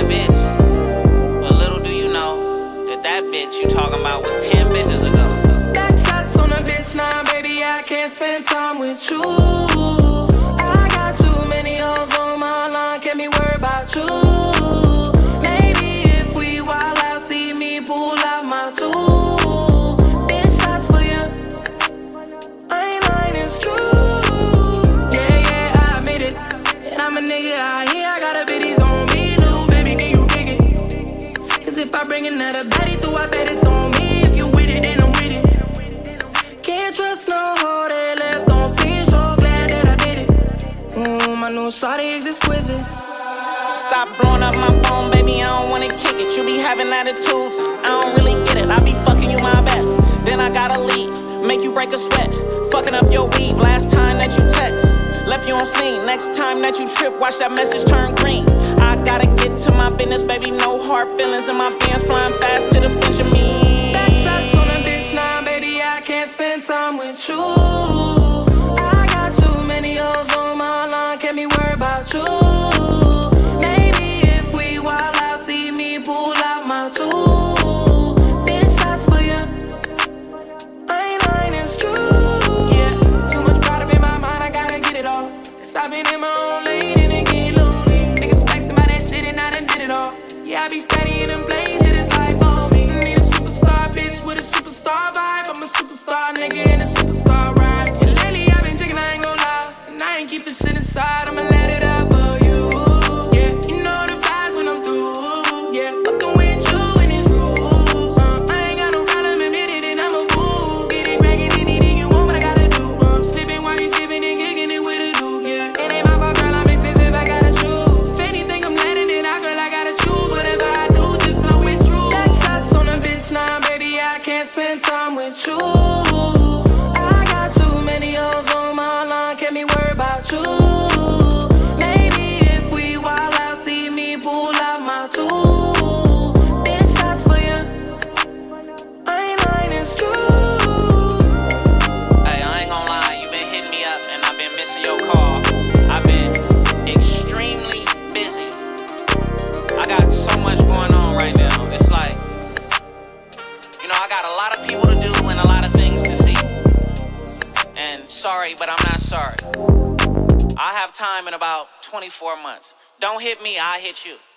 bitch. But little do you know that that bitch you talking about was 10 bitches ago. Back shots on a bitch now, baby, I can't spend time with you. I got too many hoes on my line, can't be worried about you. Maybe if we wild out, see me pull out my tool. Bitch shots for you, I ain't lying, it's true. Yeah, I admit it. And I'm a nigga out here, I got a biddies on me, little baby, can you dig it? Cause if I bring another baddie through, I bet it's on me. If you with it, then I'm with it. Can't trust no hoe they left on scene, so glad that I did it. My new shawty is exquisite. Stop blowing up my phone, baby, I don't wanna kick it. You be having attitudes, I don't really get it. I be fucking you my best, then I gotta leave. Make you break a sweat, fucking up your weave. Last time that you text, left you on scene. Next time that you trip, watch that message turn green. I gotta get to my business, baby, no hard feelings. And my bands flying fast to the Benjamin. Back shots on a bitch now, baby, I can't spend time with you. I got too many hoes on my line, can't be worried about you. Maybe if we wild out, see me pull out my tool. Bitch shots for you, I ain't lying, it's true. Yeah, too much pride up in my mind, I gotta get it all. Cause I've been in my own lane and it get lonely. Niggas flexing by that shit and I done did it all. Yeah, I be steady in them blades, yeah, this life on me. Need a superstar bitch with a superstar vibe. I'm a superstar nigga in a superstar ride. And lately I've been thinking I ain't gon' lie, and I ain't keeping shit inside, I'ma let it out for you. Yeah, you know the vibes when I'm through. Yeah, fucking with you and these rules. I ain't got no problem admitting it, I'm a fool. Get it crackin', anything you want, what I gotta do. Slipping while you sipping and kicking it with a dude. Yeah, it ain't my fault, girl, I'm expensive, I gotta choose. If anything I'm letting it out, girl, I gotta choose. Whatever I do, just know it's true. Back shots on a bitch now, baby, I can't spend time with you. I got too many hoes on my line, can't be worried about you. Maybe if we wild out, see me pull out my tool. Bitch shots for you, I ain't lying, it's true. Hey, I ain't gonna lie, you been hitting me up and I've been missing your call. I've been extremely busy. I got so much going on right now. It's like, you know, I got a lot of people to do and a lot of things to see. And sorry, but I'm not sorry. I'll have time in about 24 months. Don't hit me, I'll hit you.